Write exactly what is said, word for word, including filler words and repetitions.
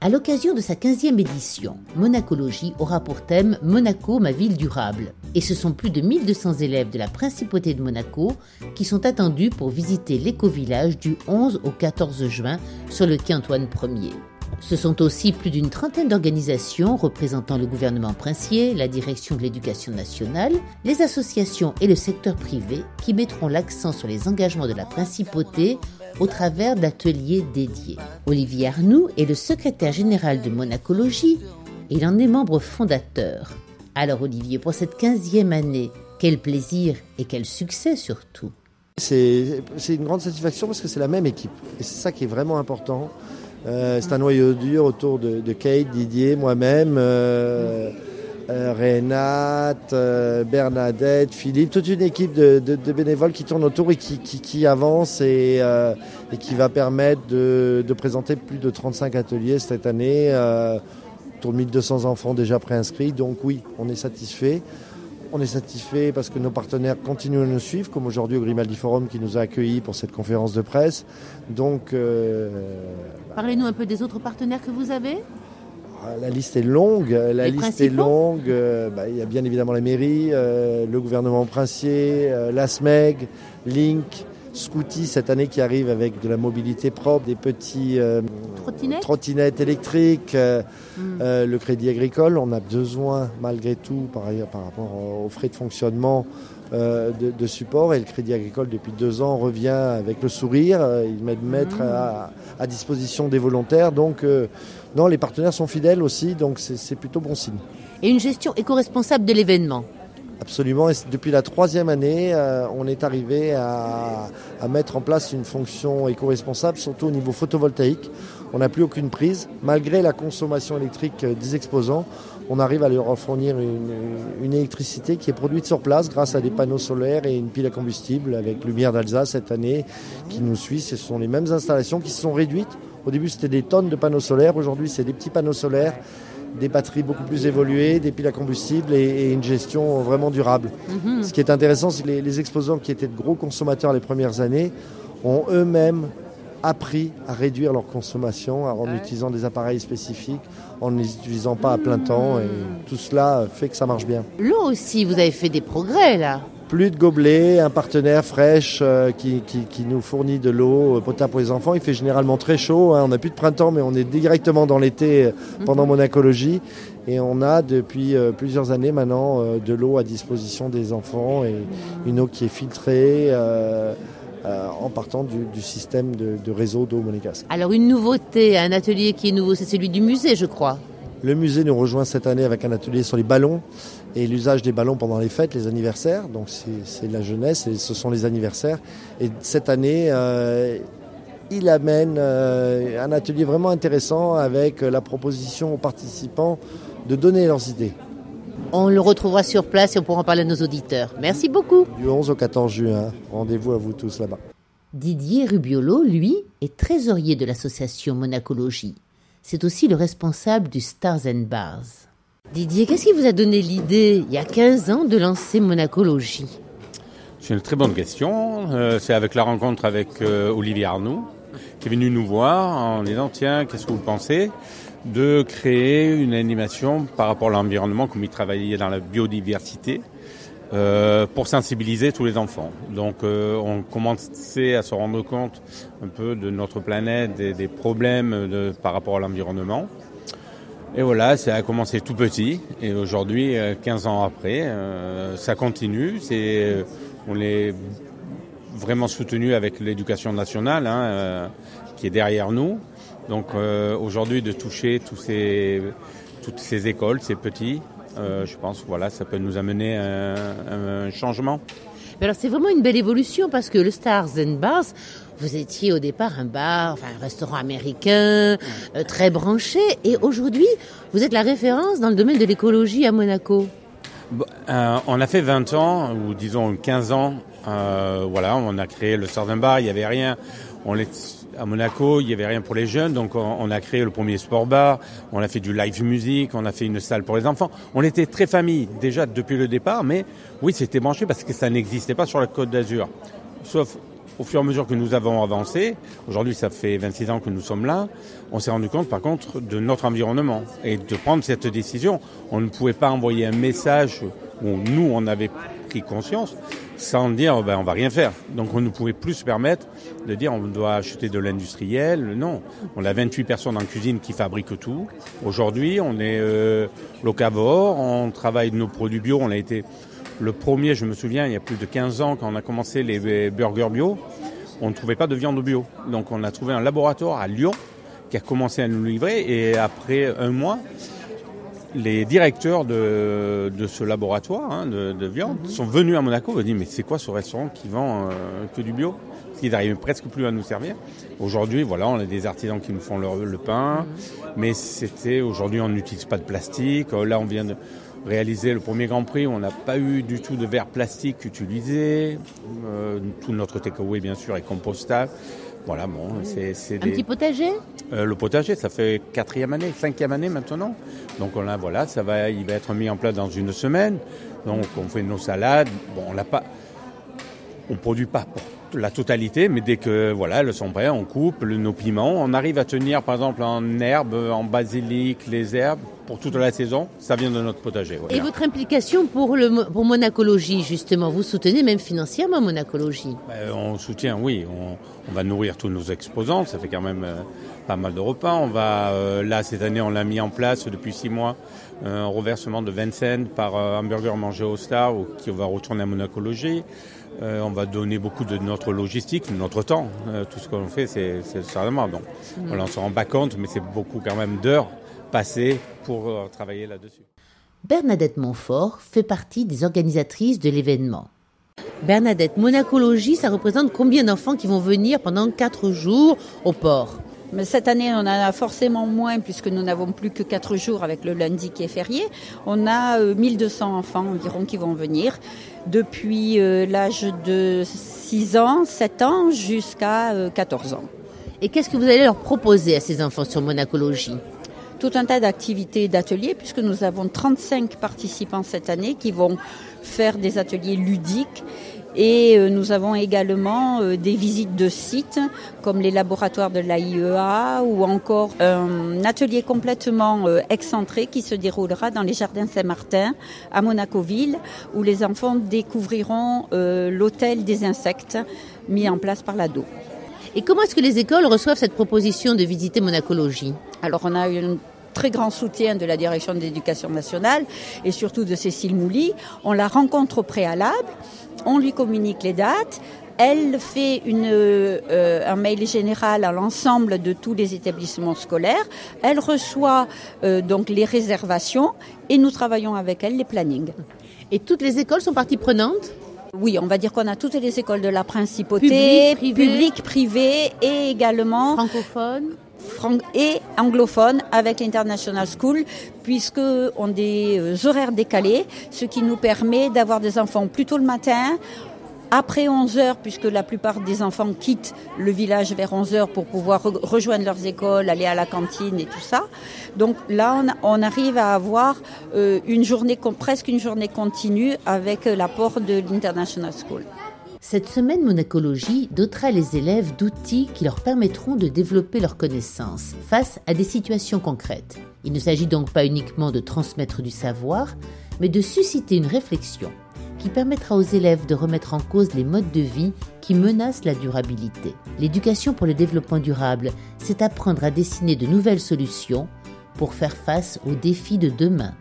À l'occasion de sa quinzième édition, Monacologie aura pour thème « Monaco, ma ville durable ». Et ce sont plus de mille deux cents élèves de la Principauté de Monaco qui sont attendus pour visiter l'éco-village du onze au quatorze juin sur le quai Antoine Ier. Ce sont aussi plus d'une trentaine d'organisations représentant le gouvernement princier, la direction de l'éducation nationale, les associations et le secteur privé qui mettront l'accent sur les engagements de la Principauté au travers d'ateliers dédiés. Olivier Arnoux est le secrétaire général de Monacologie et il en est membre fondateur. Alors Olivier, pour cette quinzième année, quel plaisir et quel succès surtout. C'est, c'est une grande satisfaction parce que c'est la même équipe et c'est ça qui est vraiment important. Euh, c'est un noyau dur autour de, de Kate, Didier, moi-même, euh, euh, Renate, euh, Bernadette, Philippe, toute une équipe de, de, de bénévoles qui tournent autour et qui, qui, qui avance et, euh, et qui va permettre de, de présenter plus de trente-cinq ateliers cette année, euh, autour de mille deux cents enfants déjà préinscrits. Donc oui, on est satisfait. On est satisfait parce que nos partenaires continuent à nous suivre, comme aujourd'hui au Grimaldi Forum qui nous a accueillis pour cette conférence de presse. Donc, euh, Parlez-nous un peu des autres partenaires que vous avez. La liste est longue. La Les liste principaux. est longue. Euh, bah, il y a bien évidemment la mairie, euh, le gouvernement princier, euh, la S M E G, Link, Scouty cette année qui arrive avec de la mobilité propre, des petits euh, Trottinettes trottinettes électriques, euh, mm. euh, le Crédit Agricole. On a besoin malgré tout par, ailleurs, par rapport aux frais de fonctionnement euh, de, de support et le Crédit Agricole depuis deux ans revient avec le sourire. Ils mettent mettre mm. à, à disposition des volontaires. Donc euh, non, les partenaires sont fidèles aussi, donc c'est, c'est plutôt bon signe. Et une gestion éco-responsable de l'événement. Absolument, et depuis la troisième année, euh, on est arrivé à, à mettre en place une fonction éco-responsable, surtout au niveau photovoltaïque. On n'a plus aucune prise, malgré la consommation électrique des exposants, on arrive à leur fournir une, une électricité qui est produite sur place grâce à des panneaux solaires et une pile à combustible avec Lumière d'Alsace cette année qui nous suit. Ce sont les mêmes installations qui se sont réduites. Au début, c'était des tonnes de panneaux solaires, aujourd'hui, c'est des petits panneaux solaires, des batteries beaucoup plus évoluées, des piles à combustible et, et une gestion vraiment durable. Mmh. Ce qui est intéressant, c'est que les, les exposants qui étaient de gros consommateurs les premières années ont eux-mêmes appris à réduire leur consommation en ouais. utilisant des appareils spécifiques, en ne les utilisant pas à plein temps. Et tout cela fait que ça marche bien. L'eau aussi, vous avez fait des progrès là. Plus de gobelets, un partenaire fraîche euh, qui, qui, qui nous fournit de l'eau euh, potable pour les enfants. Il fait généralement très chaud, hein. On n'a plus de printemps, mais on est directement dans l'été euh, pendant mm-hmm. Monacologie. Et on a depuis euh, plusieurs années maintenant euh, de l'eau à disposition des enfants et une eau qui est filtrée euh, euh, en partant du, du système de, de réseau d'eau monégasque. Alors une nouveauté, un atelier qui est nouveau, c'est celui du musée, je crois. Le musée nous rejoint cette année avec un atelier sur les ballons et l'usage des ballons pendant les fêtes, les anniversaires. Donc c'est, c'est la jeunesse et ce sont les anniversaires. Et cette année, euh, il amène euh, un atelier vraiment intéressant avec la proposition aux participants de donner leurs idées. On le retrouvera sur place et on pourra en parler à nos auditeurs. Merci beaucoup. Du onze au quatorze juin, rendez-vous à vous tous là-bas. Didier Rubiolo, lui, est trésorier de l'association Monacologie. C'est aussi le responsable du Stars and Bars. Didier, qu'est-ce qui vous a donné l'idée, il y a quinze ans, de lancer Monacologie ? C'est une très bonne question. Euh, c'est avec la rencontre avec euh, Olivier Arnoux, qui est venu nous voir en disant « Tiens, qu'est-ce que vous pensez de créer une animation par rapport à l'environnement, comme il travaillait dans la biodiversité, euh, pour sensibiliser tous les enfants ». Donc euh, on commençait à se rendre compte un peu de notre planète, des, des problèmes de, par rapport à l'environnement. Et voilà, ça a commencé tout petit. Et aujourd'hui, quinze ans après, euh, ça continue. C'est, on est vraiment soutenu avec l'éducation nationale, hein, euh, qui est derrière nous. Donc euh, aujourd'hui, de toucher tous ces, toutes ces écoles, ces petits, euh, je pense que voilà, ça peut nous amener un, un changement. Mais alors c'est vraiment une belle évolution parce que le Stars and Bars, vous étiez au départ un bar, enfin un restaurant américain, euh, très branché, et aujourd'hui vous êtes la référence dans le domaine de l'écologie à Monaco. Bon, euh, on a fait vingt ans, ou disons quinze ans, euh, voilà, on a créé le Stars and Bar, il n'y avait rien. On est à Monaco, il n'y avait rien pour les jeunes, donc on, on a créé le premier sport bar, on a fait du live music, on a fait une salle pour les enfants. On était très famille déjà depuis le départ, mais oui, c'était branché parce que ça n'existait pas sur la Côte d'Azur. Sauf au fur et à mesure que nous avons avancé, aujourd'hui ça fait vingt-six ans que nous sommes là, on s'est rendu compte par contre de notre environnement et de prendre cette décision. On ne pouvait pas envoyer un message où nous on avait pris conscience sans dire ben, on va rien faire. Donc on ne pouvait plus se permettre de dire on doit acheter de l'industriel. Non, on a vingt-huit personnes en cuisine qui fabriquent tout. Aujourd'hui on est euh, locavore, on travaille nos produits bio, on a été... Le premier, je me souviens, il y a plus de quinze ans, quand on a commencé les burgers bio, on ne trouvait pas de viande bio. Donc on a trouvé un laboratoire à Lyon qui a commencé à nous livrer. Et après un mois, les directeurs de, de ce laboratoire hein, de, de viande mmh. sont venus à Monaco et ont dit « Mais c'est quoi ce restaurant qui vend euh, que du bio ?» Ils n'arrivaient presque plus à nous servir. Aujourd'hui, voilà, on a des artisans qui nous font le, le pain. Mmh. Mais c'était, aujourd'hui, on n'utilise pas de plastique. Là, on vient de... réaliser le premier Grand Prix où on n'a pas eu du tout de verre plastique utilisé. Euh, tout notre takeaway, bien sûr, est compostable. Voilà, bon, c'est... c'est des... Un petit potager euh, Le potager, ça fait quatrième année, cinquième année maintenant. Donc on a, voilà, ça va, il va être mis en place dans une semaine. Donc on fait nos salades. Bon, on l'a pas... On ne produit pas pour la totalité, mais dès que voilà, elles sont prêtes, on coupe le, nos piments. On arrive à tenir, par exemple, en herbes, en basilic, les herbes, pour toute la saison. Ça vient de notre potager. Voilà. Et votre implication pour, le, pour Monacologie, justement, vous soutenez même financièrement Monacologie? euh, On soutient, oui. On, on va nourrir tous nos exposants. Ça fait quand même euh, pas mal de repas. On va, euh, là, cette année, on l'a mis en place depuis six mois, un reversement de vingt cents par euh, hamburger mangé au Star, ou, qui va retourner à Monacologie. Euh, on va donner beaucoup de notre logistique, de notre temps. Euh, tout ce qu'on fait, c'est, c'est sérieusement. Donc, mmh. voilà, on ne s'en rend pas compte, mais c'est beaucoup quand même d'heures passées pour euh, travailler là-dessus. Bernadette Montfort fait partie des organisatrices de l'événement. Bernadette, Monacologie, ça représente combien d'enfants qui vont venir pendant quatre jours au port? Mais cette année, on en a forcément moins puisque nous n'avons plus que quatre jours avec le lundi qui est férié. On a euh, mille deux cents enfants environ qui vont venir depuis euh, l'âge de six ans, sept ans jusqu'à euh, quatorze ans. Et qu'est-ce que vous allez leur proposer à ces enfants sur Monacologie? Tout un tas d'activités, d'ateliers, puisque nous avons trente-cinq participants cette année qui vont faire des ateliers ludiques. Et euh, nous avons également euh, des visites de sites comme les laboratoires de l'A I E A ou encore un atelier complètement euh, excentré qui se déroulera dans les jardins Saint-Martin à Monacoville où les enfants découvriront euh, l'hôtel des insectes mis en place par l'A D O. Et comment est-ce que les écoles reçoivent cette proposition de visiter Monacologie? Alors on a un très grand soutien de la direction de l'éducation nationale et surtout de Cécile Mouly. On la rencontre au préalable. On lui communique les dates. Elle fait une, euh, un mail général à l'ensemble de tous les établissements scolaires. Elle reçoit euh, donc les réservations et nous travaillons avec elle les plannings. Et toutes les écoles sont partie prenante ? Oui, on va dire qu'on a toutes les écoles de la principauté, publiques, privées, publiques, privées et également francophones et anglophones avec l'International School, puisque on a des horaires décalés, ce qui nous permet d'avoir des enfants plus tôt le matin, après onze heures, puisque la plupart des enfants quittent le village vers onze heures pour pouvoir re- rejoindre leurs écoles, aller à la cantine et tout ça. Donc là, on, on arrive à avoir euh, une journée, presque une journée continue avec l'apport de l'International School. Cette semaine Monacologie dotera les élèves d'outils qui leur permettront de développer leurs connaissances face à des situations concrètes. Il ne s'agit donc pas uniquement de transmettre du savoir, mais de susciter une réflexion qui permettra aux élèves de remettre en cause les modes de vie qui menacent la durabilité. L'éducation pour le développement durable, c'est apprendre à dessiner de nouvelles solutions pour faire face aux défis de demain.